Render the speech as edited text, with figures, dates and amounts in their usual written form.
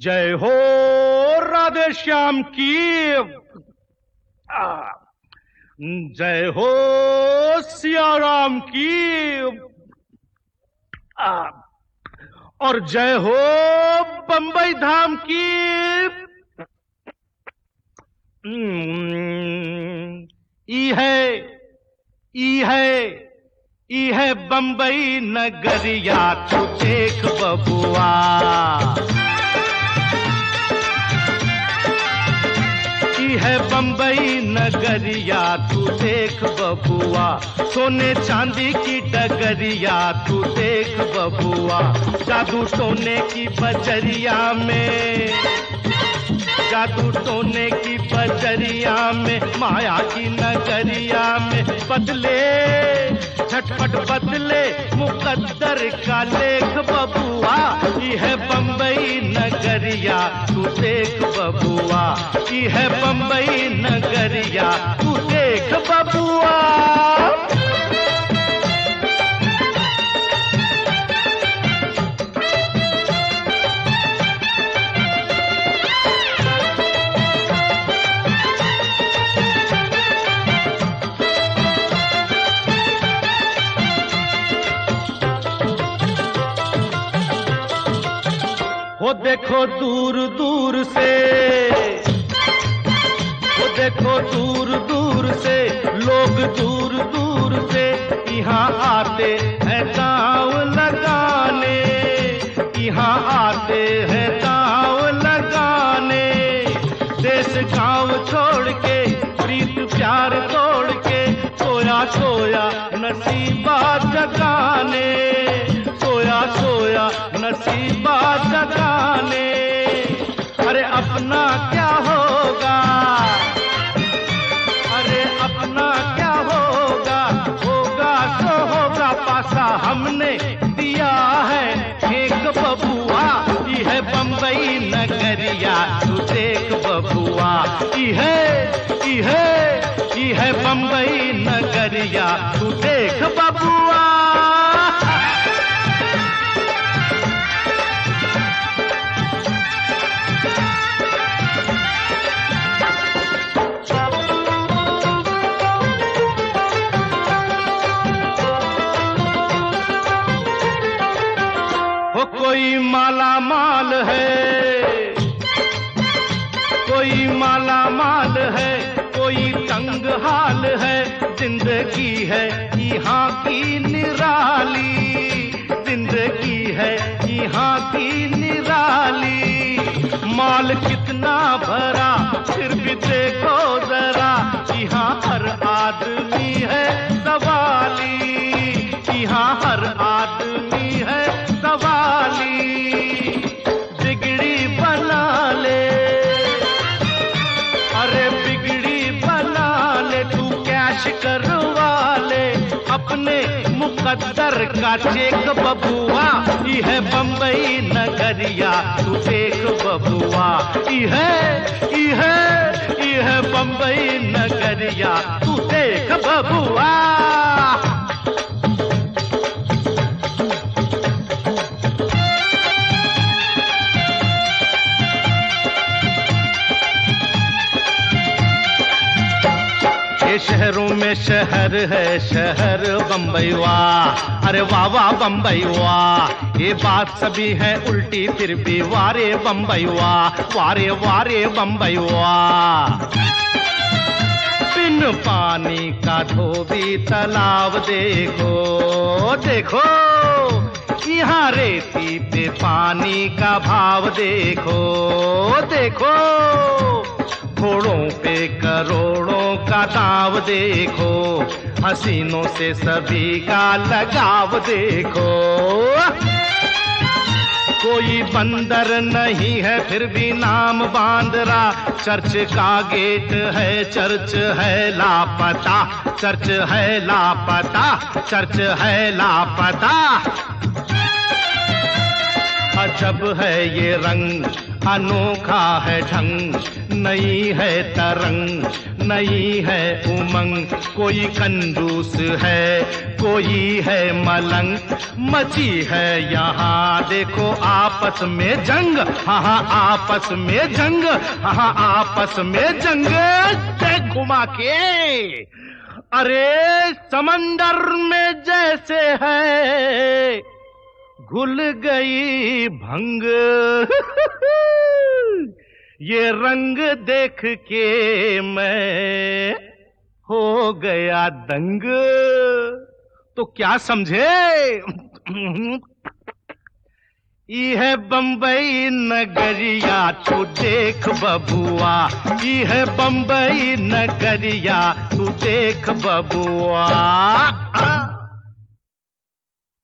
जय हो राधे श्याम की, जय हो सिया राम की, और जय हो बंबई धाम की। ई है बंबई नगरिया, तू देख बबुआ। है बंबई नगरिया, तू देख बबुआ। सोने चांदी की डगरिया, तू देख बबुआ। जादू टोने की बजरिया में, जादू टोने की बजरिया में, माया की नगरिया में बदले झटपट बदले मुकद्दर का लेख बबुआ। ये है बंबई नगरिया, तू देख बबुआ। ये है बंबई नगरिया, तू देख बबुआ। वो देखो दूर दूर से, वो देखो दूर दूर से लोग दूर दूर से यहाँ आते हैं दांव लगाने, यहाँ आते हैं दांव लगाने। देश गांव छोड़ के, प्रीत प्यार तोड़ के, सोया सोया नसीबा जगाने, सोया सोया नसीबा जगाने। अरे अपना क्या होगा, अरे अपना क्या होगा, होगा सो होगा। पासा हमने दिया है एक बबुआ। ये है बंबई नगरिया, तू देख बबुआ। ये है बंबई नगरिया, तू देख बबुआ। कोई माला माल है, कोई माला माल है, कोई तंग हाल है। जिंदगी है यहाँ की निराली, जिंदगी है यहाँ की निराली। माल कितना भरा फिर भी देखो जरा, यहाँ हर आदमी है सवाली, यहाँ हर आदमी है सवाली। बिगड़ी बना ले, अरे बिगड़ी बना ले, तू कैश करवा ले अपने मुकद्दर का चेक बबुआ। ये है बंबई नगरिया, तू देख बबुआ। ये है बंबई नगरिया, तू देख बबुआ। शहरों में शहर है शहर बंबई वाह, अरे वाह वाह बंबई वाह। ये बात सभी है उल्टी फिर भी वारे बंबई वाह, वारे वारे बंबई वाह। बिन पानी का धोबी तालाब देखो, देखो यहाँ रेती पे पानी का भाव देखो, देखो घोड़ों पे करोड़ों का दाव देखो। हसीनों से सभी का लगाव देखो। कोई बंदर नहीं है फिर भी नाम बांदरा। चर्च का गेट है, चर्च है लापता, चर्च है लापता, चर्च है लापता। अजब है ये रंग, अनोखा है ढंग, नई है तरंग, नई है उमंग। कोई कंजूस है, कोई है मलंग, मची है यहाँ देखो आपस में जंग। हाँ हाँ आपस में जंग, हाँ हाँ आपस में जंग। घुमा के अरे समंदर में जैसे है घुल गई भंग। ये रंग देख के मैं हो गया दंग। तो क्या समझे? यह बंबई नगरिया तू देख बबुआ, यह बंबई नगरिया तू देख बबुआ।